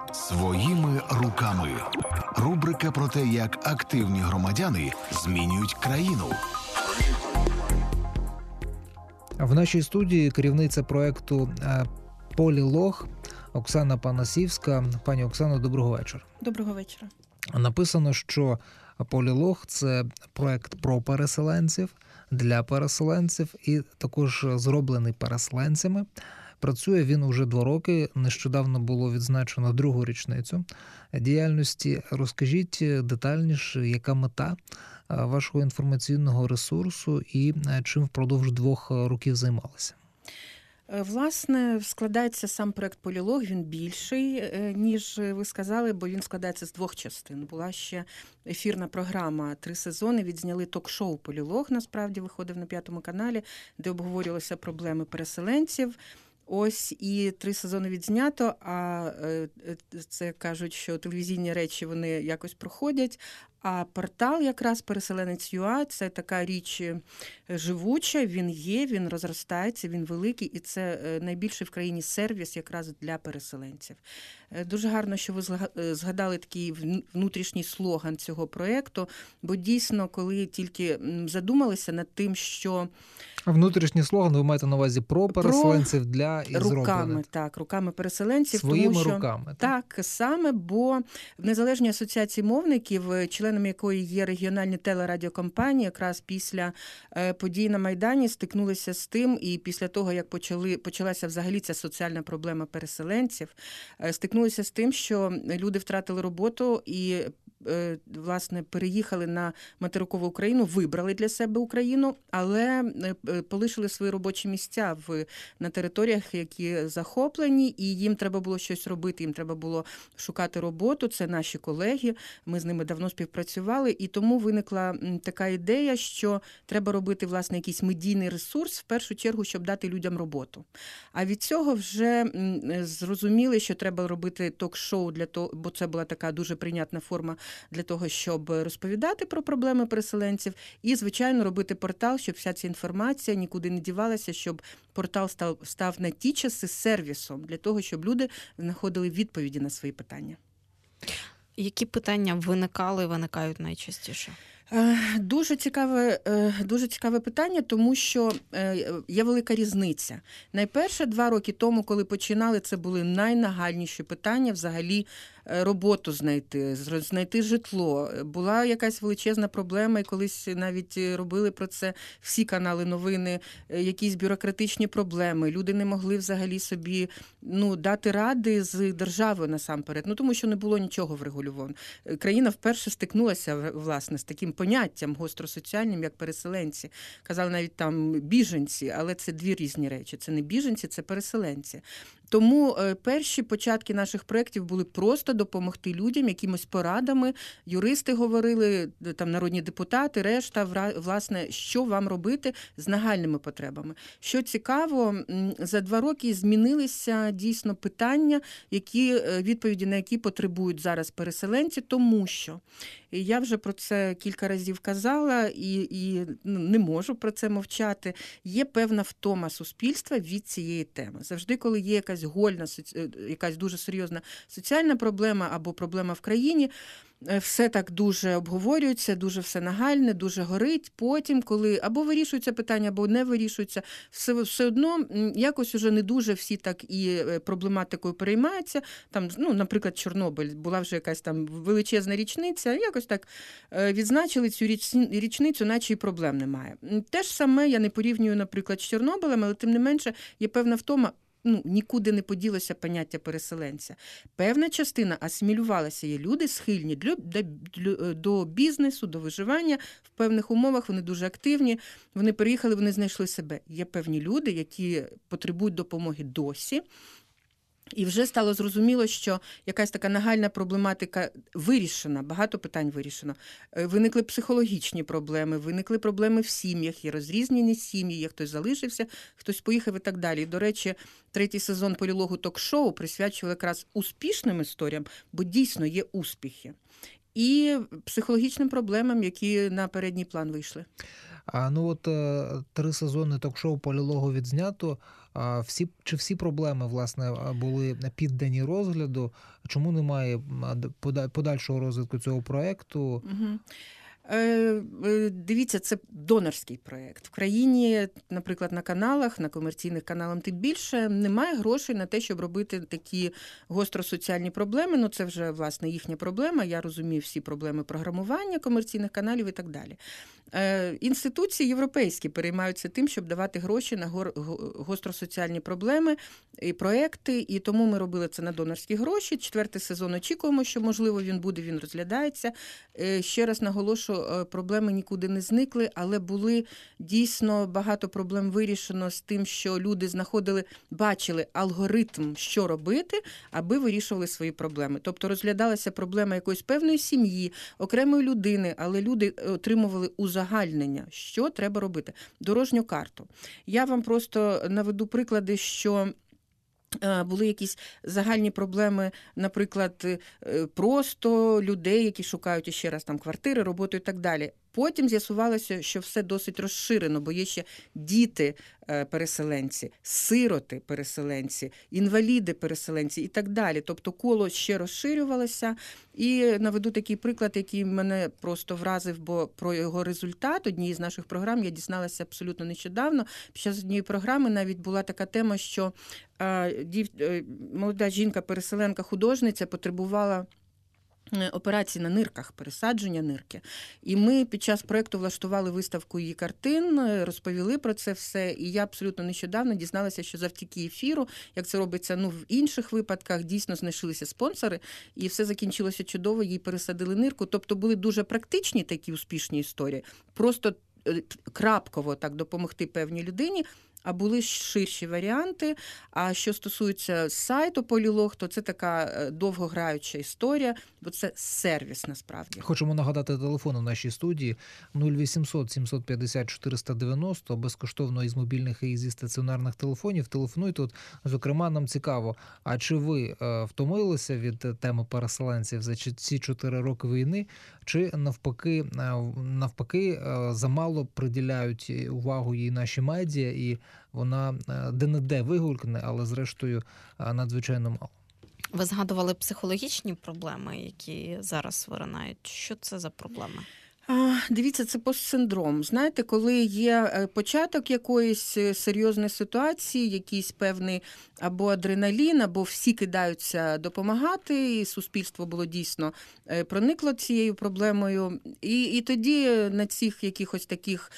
Своїми руками. Рубрика про те, як активні громадяни змінюють країну. В нашій студії керівниця проєкту «Полілог» Оксана Панасівська. Пані Оксано, доброго вечора. Доброго вечора. Написано, що «Полілог» – це проєкт про переселенців, для переселенців і також зроблений переселенцями. Працює він уже 2 роки, нещодавно було відзначено 2-гу річницю діяльності. Розкажіть детальніше, яка мета вашого інформаційного ресурсу і чим впродовж 2 років займалися? Власне, складається сам проєкт «Полілог», він більший, ніж ви сказали, бо він складається з 2 частин. Була ще ефірна програма 3 сезони, відзняли ток-шоу «Полілог», насправді виходив на 5-му каналі, де обговорювалися проблеми переселенців. Ось і 3 сезони відзнято, а це кажуть, що телевізійні речі вони якось проходять, а портал якраз «Переселенець.ua» – це така річ живуча, він є, він розростається, він великий, і це найбільший в країні сервіс якраз для переселенців. Дуже гарно, що ви згадали такий внутрішній слоган цього проєкту, бо дійсно, коли тільки задумалися над тим, що... Внутрішній слоган ви маєте на увазі про переселенців для і руками, так, руками переселенців. Своїми тому що, руками. Так, саме, бо в Незалежній асоціації мовників, членом якої є регіональні телерадіокомпанії, якраз після подій на Майдані стикнулися з тим, і після того, як почалася взагалі ця соціальна проблема переселенців, стикнулися з тим, що люди втратили роботу і власне, переїхали на материкову Україну, вибрали для себе Україну, але полишили свої робочі місця на територіях, які захоплені, і їм треба було щось робити, їм треба було шукати роботу. Це наші колеги, ми з ними давно співпрацювали, і тому виникла така ідея, що треба робити, власне, якийсь медійний ресурс, в першу чергу, щоб дати людям роботу. А від цього вже зрозуміли, що треба робити ток-шоу, бо це була така дуже прийнятна форма для того, щоб розповідати про проблеми переселенців і, звичайно, робити портал, щоб вся ця інформація нікуди не дівалася, щоб портал став на ті часи сервісом для того, щоб люди знаходили відповіді на свої питання. Які питання виникають найчастіше? Дуже цікаве питання, тому що є велика різниця. Найперше, 2 роки тому, коли починали, це були найнагальніші питання взагалі роботу знайти житло. Була якась величезна проблема, і колись навіть робили про це всі канали новини, якісь бюрократичні проблеми. Люди не могли взагалі собі дати ради з державою насамперед, тому що не було нічого врегульовано. Країна вперше стикнулася, власне, з таким поняттям гостросоціальним, як переселенці. Казали навіть там біженці, але це 2 різні речі. Це не біженці, це переселенці. Тому перші початки наших проєктів були просто допомогти людям якимось порадами. Юристи говорили, там народні депутати, решта, власне, що вам робити з нагальними потребами. Що цікаво, за 2 роки змінилися дійсно питання, відповіді на які потребують зараз переселенці, тому що я вже про це кілька разів казала і не можу про це мовчати. Є певна втома суспільства від цієї теми. Завжди, коли є якась гольна, якась дуже серйозна соціальна проблема або проблема в країні, все так дуже обговорюється, дуже все нагальне, дуже горить. Потім, коли або вирішується питання, або не вирішується, все одно якось уже не дуже всі так і проблематикою переймаються. Там, наприклад, Чорнобиль, була вже якась там величезна річниця, якось так відзначили цю річницю, наче і проблем немає. Те ж саме я не порівнюю, наприклад, з Чорнобилем, але тим не менше є певна втома. Нікуди не поділося поняття переселенця. Певна частина асимілювалася. Є люди схильні до бізнесу, до виживання. В певних умовах вони дуже активні. Вони переїхали, вони знайшли себе. Є певні люди, які потребують допомоги досі. І вже стало зрозуміло, що якась така нагальна проблематика вирішена, багато питань вирішено. Виникли психологічні проблеми, виникли проблеми в сім'ях, є розрізнені сім'ї, є хтось залишився, хтось поїхав і так далі. І, до речі, 3-й сезон «Полілогу» ток-шоу присвячували якраз успішним історіям, бо дійсно є успіхи. І психологічним проблемам, які на передній план вийшли. Ну 3 сезони ток-шоу «Полілогу» відзнято. Всі проблеми, власне, були піддані розгляду? Чому немає подальшого розвитку цього проєкту? Угу. Дивіться, це донорський проєкт. В країні, наприклад, на каналах, на комерційних каналах тим більше, немає грошей на те, щоб робити такі гостросоціальні проблеми. Ну, це вже, власне, їхня проблема. Я розумію всі проблеми програмування комерційних каналів і так далі. Інституції європейські переймаються тим, щоб давати гроші на гостросоціальні проблеми і проекти, і тому ми робили це на донорські гроші. 4-й сезон очікуємо, що, можливо, він буде, він розглядається. Ще раз наголошу, проблеми нікуди не зникли, але були дійсно багато проблем вирішено з тим, що люди бачили алгоритм, що робити, аби вирішували свої проблеми. Тобто розглядалася проблема якоїсь певної сім'ї, окремої людини, але люди отримували узагальнення, що треба робити. Дорожню карту. Я вам просто наведу приклади, що були якісь загальні проблеми, наприклад, просто людей, які шукають ще раз там квартири, роботу і так далі. Потім з'ясувалося, що все досить розширено, бо є ще діти-переселенці, сироти-переселенці, інваліди-переселенці і так далі. Тобто коло ще розширювалося. І наведу такий приклад, який мене просто вразив, бо про його результат однієї з наших програм я дізналася абсолютно нещодавно. Під час однієї програми навіть була така тема, що молода жінка-переселенка, художниця потребувала операції на нирках, пересадження нирки. І ми під час проєкту влаштували виставку її картин, розповіли про це все. І я абсолютно нещодавно дізналася, що завдяки ефіру, як це робиться в інших випадках, дійсно знайшлися спонсори, і все закінчилося чудово, їй пересадили нирку. Тобто були дуже практичні такі успішні історії. Просто крапково так допомогти певній людині, а були ширші варіанти. А що стосується сайту Полілог, то це така довгограюча історія, бо це сервіс насправді. Хочемо нагадати телефон у нашій студії 0800 750 490, безкоштовно із мобільних і зі стаціонарних телефонів. Телефонуйте. От, зокрема, нам цікаво, а чи ви втомилися від теми переселенців за ці 4 роки війни, чи навпаки замало приділяють увагу їй наші медіа, і вона де-не-де вигулькне, але зрештою надзвичайно мало. Ви згадували психологічні проблеми, які зараз виринають. Що це за проблеми? Дивіться, це постсиндром. Знаєте, коли є початок якоїсь серйозної ситуації, якийсь певний або адреналін, або всі кидаються допомагати, і суспільство було дійсно проникло цією проблемою. І тоді на цих якихось таких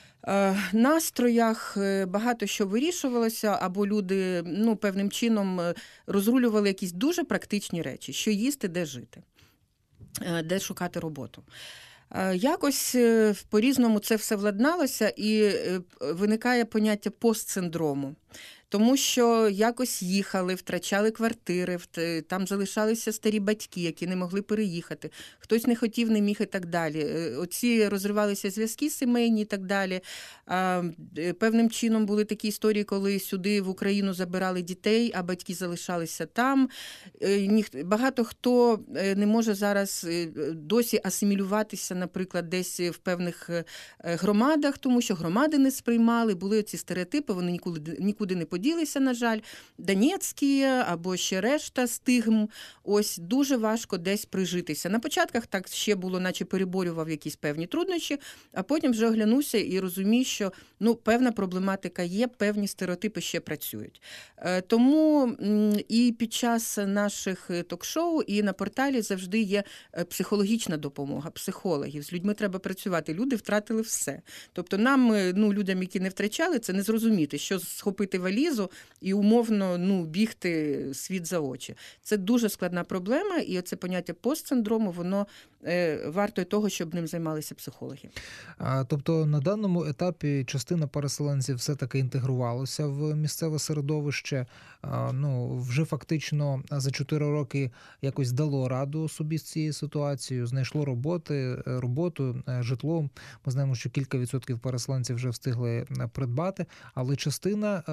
настроях багато що вирішувалося, або люди певним чином розрулювали якісь дуже практичні речі, що їсти, де жити, де шукати роботу. Якось по-різному це все владналося, і виникає поняття постсиндрому. Тому що якось їхали, втрачали квартири, там залишалися старі батьки, які не могли переїхати. Хтось не хотів, не міг і так далі. Оці розривалися зв'язки сімейні і так далі. Певним чином були такі історії, коли сюди в Україну забирали дітей, а батьки залишалися там. Багато хто не може зараз досі асимілюватися, наприклад, десь в певних громадах, тому що громади не сприймали, були ці стереотипи, вони нікуди не поділися, на жаль. Донецькі або ще решта стигм. Ось дуже важко десь прижитися. На початках так ще було, наче переборював якісь певні труднощі, а потім вже оглянувся і розумів, що певна проблематика є, певні стереотипи ще працюють. Тому і під час наших ток-шоу, і на порталі завжди є психологічна допомога, психологів. З людьми треба працювати. Люди втратили все. Тобто нам, людям, які не втрачали, це не зрозуміти, що схопити валізу і умовно бігти світ за очі. Це дуже складна проблема, і оце поняття постсиндрому, воно варто того, щоб ним займалися психологи. Тобто на даному етапі частина переселенців все-таки інтегрувалася в місцеве середовище, вже фактично за 4 роки якось дало раду собі з цією ситуацією, знайшло роботу, житло. Ми знаємо, що кілька відсотків переселенців вже встигли придбати, але частина, по суті,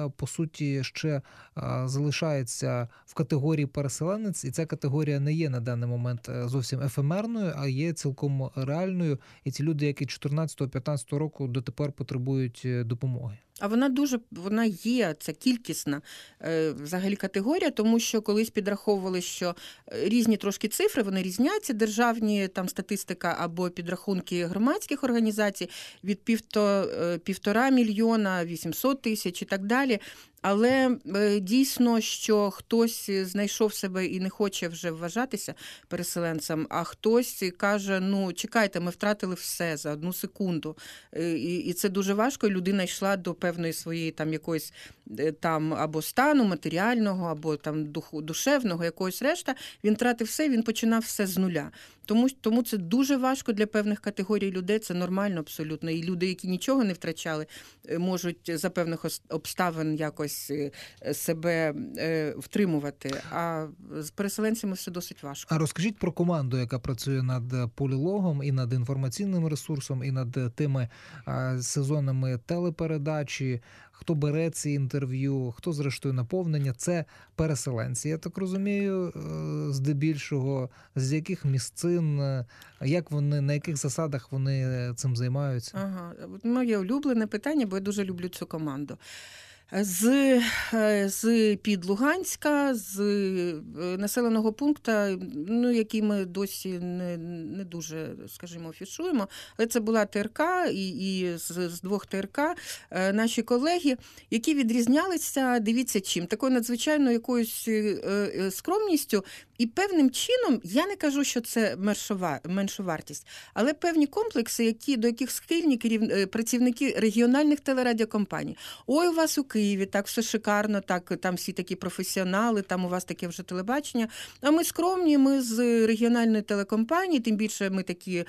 суті, ще залишається в категорії переселенець, і ця категорія не є на даний момент зовсім ефемерною, а є цілком реальною. І ці люди, які 14-15 року дотепер потребують допомоги. А вона є, це кількісна взагалі категорія, тому що колись підраховували, що різні трошки цифри, вони різняться, державні там статистика або підрахунки громадських організацій від 1,5 мільйона, 800 тисяч і так далі. Але дійсно, що хтось знайшов себе і не хоче вже вважатися переселенцем, а хтось каже, ну, чекайте, ми втратили все за 1 секунду. І це дуже важко, і людина йшла до певної своєї там якоїсь там або стану матеріального, або там душевного, якогось решта. Він втратив все, він починав все з нуля. Тому це дуже важко для певних категорій людей, це нормально абсолютно. І люди, які нічого не втрачали, можуть за певних обставин якось себе втримувати. А з переселенцями все досить важко. А розкажіть про команду, яка працює над полілогом і над інформаційним ресурсом, і над тими сезонами телепередачі. Хто бере ці інтерв'ю, хто зрештою наповнення. Це переселенці, я так розумію, здебільшого. З яких місцин, як вони, на яких засадах вони цим займаються? Ага, моє улюблене питання, бо я дуже люблю цю команду. З-під Луганська, з населеного пункту, ну, який ми досі не дуже, скажімо, афішуємо, але це була ТРК, і з 2 ТРК наші колеги, які відрізнялися, дивіться чим, такою надзвичайною якоюсь скромністю, і певним чином, я не кажу, що це меншовартість, але певні комплекси, до яких схильні працівники регіональних телерадіокомпаній. Ой, у вас у Києві так все шикарно, так там всі такі професіонали, там у вас таке вже телебачення. А ми скромні, ми з регіональної телекомпанії, тим більше ми такі,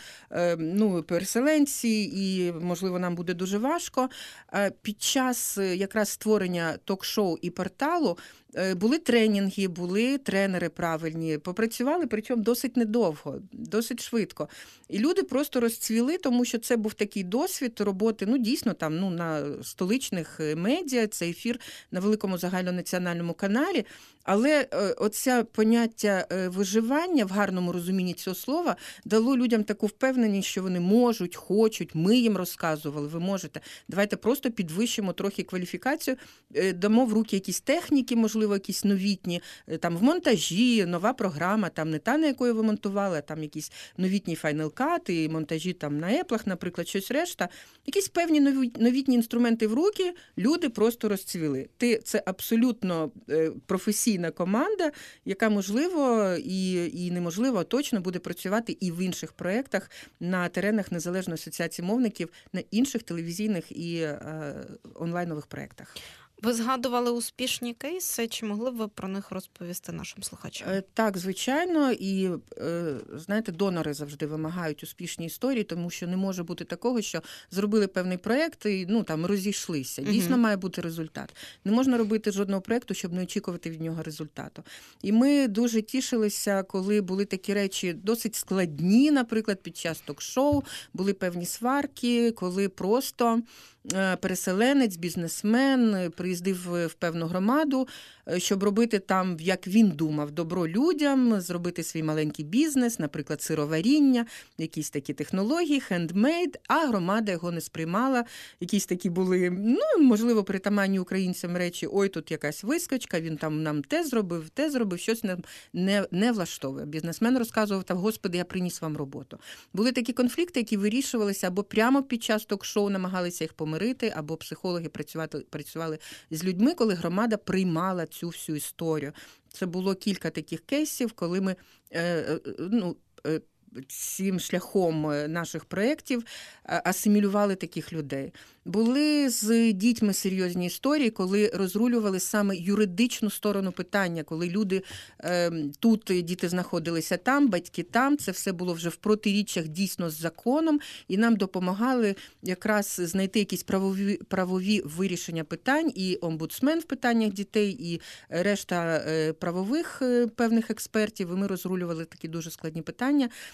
ну, переселенці, і, можливо, нам буде дуже важко. Під час якраз створення ток-шоу і порталу були тренінги, були тренери правильні, попрацювали, причому досить недовго, досить швидко. І люди просто розцвіли, тому що це був такий досвід роботи, ну, дійсно, там, ну, на столичних медіа, це ефір на великому загальнонаціональному каналі. Але оце поняття виживання в гарному розумінні цього слова дало людям таку впевненість, що вони можуть, хочуть, ми їм розказували, ви можете. Давайте просто підвищимо трохи кваліфікацію, дамо в руки якісь техніки, можливо, якісь новітні, там в монтажі, нова програма, там не та, на якої ви монтували, а там якісь новітні Final Cut і монтажі там на Еплах, наприклад, щось решта. Якісь певні новітні інструменти в руки, люди просто розцвіли. Це абсолютно професійна команда, яка, можливо, і неможливо, а точно буде працювати і в інших проєктах на теренах Незалежної асоціації мовників, на інших телевізійних і онлайнових проєктах. Ви згадували успішні кейси, чи могли б ви про них розповісти нашим слухачам? Так, звичайно, і, знаєте, донори завжди вимагають успішні історії, тому що не може бути такого, що зробили певний проєкт і, ну, там, розійшлися. Дійсно, має бути результат. Не можна робити жодного проєкту, щоб не очікувати від нього результату. І ми дуже тішилися, коли були такі речі досить складні, наприклад, під час ток-шоу, були певні сварки, коли просто переселенець, бізнесмен приїздив в певну громаду, щоб робити там, як він думав, добро людям, зробити свій маленький бізнес, наприклад, сироваріння, якісь такі технології, хендмейд, а громада його не сприймала. Якісь такі були, ну, можливо, притаманні українцям речі, ой, тут якась вискочка, він там нам те зробив, щось нам не влаштовує. Бізнесмен розказував, та, Господи, я приніс вам роботу. Були такі конфлікти, які вирішувалися або прямо під час ток-шоу намагалися їх помирити, або психологи працювали з людьми, коли громада приймала цю всю історію. Це було кілька таких кейсів, коли ми цим шляхом наших проєктів асимілювали таких людей. Були з дітьми серйозні історії, коли розрулювали саме юридичну сторону питання, коли люди, тут діти знаходилися там, батьки там, це все було вже в протиріччях дійсно з законом, і нам допомагали якраз знайти якісь правові вирішення питань, і омбудсмен в питаннях дітей, і решта правових певних експертів, і ми розрулювали такі дуже складні питання.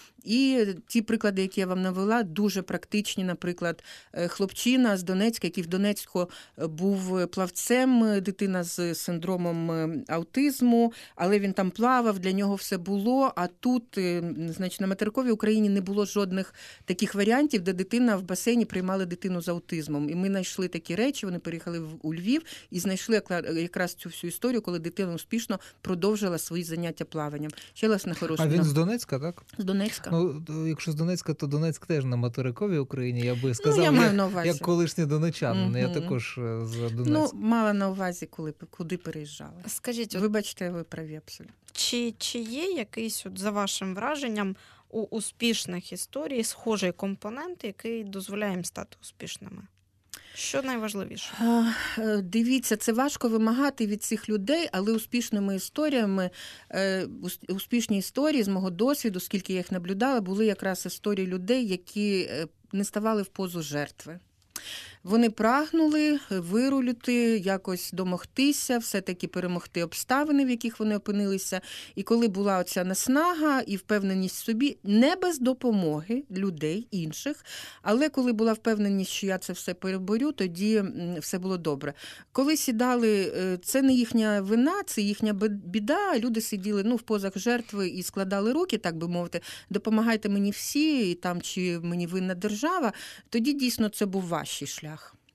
І ті приклади, які я вам навела, дуже практичні. Наприклад, хлопчина з Донецька, який в Донецьку був плавцем, дитина з синдромом аутизму, але він там плавав, для нього все було, а тут, значить, на материковій Україні не було жодних таких варіантів, де дитина в басейні приймала дитину з аутизмом. І ми знайшли такі речі, вони переїхали у Львів і знайшли якраз цю всю історію, коли дитина успішно продовжила свої заняття плаванням. Ще на хорошу. А він з Донецька, так? З Донецька. Ну, якщо з Донецька, то Донецьк теж на материковій Україні, я би сказав, я маю на увазі. Як колишній донечанин, я також з Донецька. Мала на увазі, куди переїжджали. Скажіть, вибачте, ви праві абсолютно. Чи є якийсь, за вашим враженням, у успішних історій схожий компонент, який дозволяє їм стати успішними? Що найважливіше? Дивіться, це важко вимагати від цих людей, але успішними історіями, успішні історії з мого досвіду, скільки я їх наблюдала, були якраз історії людей, які не ставали в позу жертви. Вони прагнули вирулити, якось домогтися, все-таки перемогти обставини, в яких вони опинилися. І коли була оця наснага і впевненість в собі, не без допомоги людей інших, але коли була впевненість, що я це все переборю, тоді все було добре. Коли сідали, це не їхня вина, це їхня біда, люди сиділи в позах жертви і складали руки, так би мовити, допомагайте мені всі, і там, чи мені винна держава, тоді дійсно це був важчий шлях.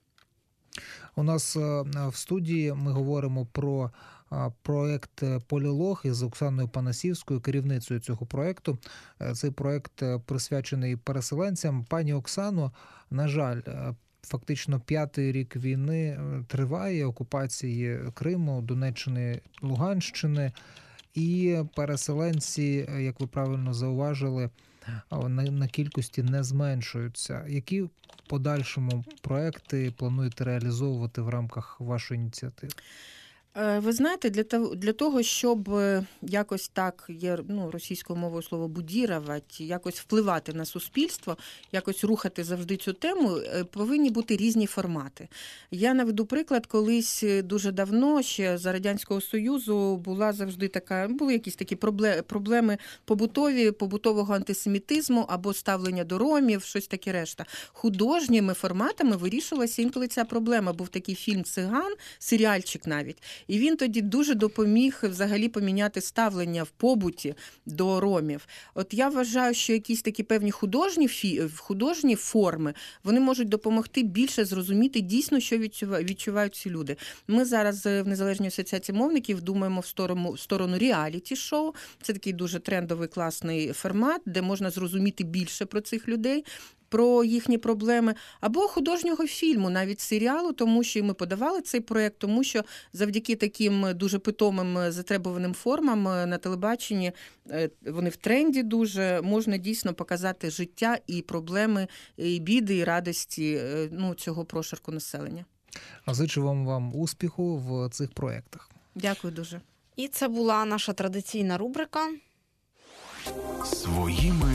У нас в студії ми говоримо про проєкт «Полілог» із Оксаною Панасівською, керівницею цього проєкту. Цей проєкт присвячений переселенцям. Пані Оксано, на жаль, фактично 5-й рік війни триває, окупації Криму, Донеччини, Луганщини. І переселенці, як ви правильно зауважили, на кількості не зменшуються. Які в подальшому проекти плануєте реалізовувати в рамках вашої ініціативи? Ви знаєте, для того, щоб якось так, є російською мовою слово «будірувати», якось впливати на суспільство, якось рухати завжди цю тему, повинні бути різні формати. Я наведу приклад, колись дуже давно, ще за Радянського Союзу, були якісь такі проблеми побутового антисемітизму або ставлення до ромів, щось таке решта. Художніми форматами вирішувалася інколи ця проблема. Був такий фільм «Циган», серіальчик навіть. І він тоді дуже допоміг взагалі поміняти ставлення в побуті до ромів. От я вважаю, що якісь такі певні художні форми, вони можуть допомогти більше зрозуміти дійсно, що відчувають ці люди. Ми зараз в Незалежній асоціації мовників думаємо в сторону реаліті-шоу. Це такий дуже трендовий, класний формат, де можна зрозуміти більше про цих людей, про їхні проблеми, або художнього фільму, навіть серіалу, тому що ми подавали цей проєкт, тому що завдяки таким дуже питомим, затребуваним формам на телебаченні, вони в тренді дуже, можна дійсно показати життя і проблеми, і біди, і радості цього прошарку населення. А зичу вам успіху в цих проєктах. Дякую дуже. І це була наша традиційна рубрика «Своїми